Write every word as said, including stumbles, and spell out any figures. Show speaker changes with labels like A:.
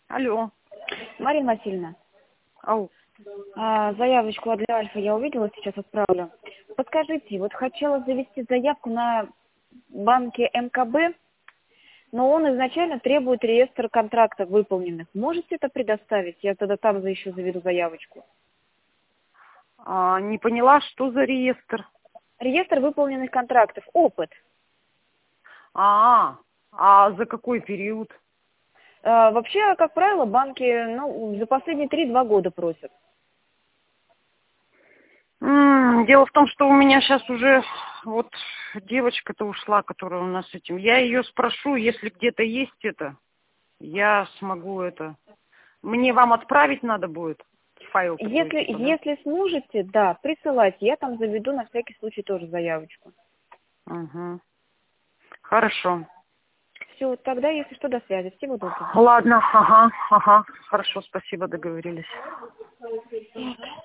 A: Алло.
B: Марина Васильевна,
A: Ау.
B: а, заявочку для Альфа я увидела, сейчас отправлю. Подскажите, вот хотела завести заявку на банке эм ка бэ, но он изначально требует реестр контрактов выполненных. Можете это предоставить? Я тогда там за еще заведу заявочку.
A: А, не поняла, что за реестр?
B: Реестр выполненных контрактов. Опыт.
A: А, а за какой период?
B: А, вообще, как правило, банки ну, за последние три-два года просят.
A: М, Дело в том, что у меня сейчас уже вот девочка-то ушла, которая у нас с этим. Я ее спрошу, если где-то есть это, я смогу это. Мне вам отправить надо будет файл такой,
B: Если,
A: типа, да?
B: если сможете, да, присылайте. Я там заведу на всякий случай тоже заявочку.
A: Угу. Хорошо.
B: Все, тогда, если что, до связи. Всего доброго.
A: Ладно, ага, ага. Хорошо, спасибо, договорились.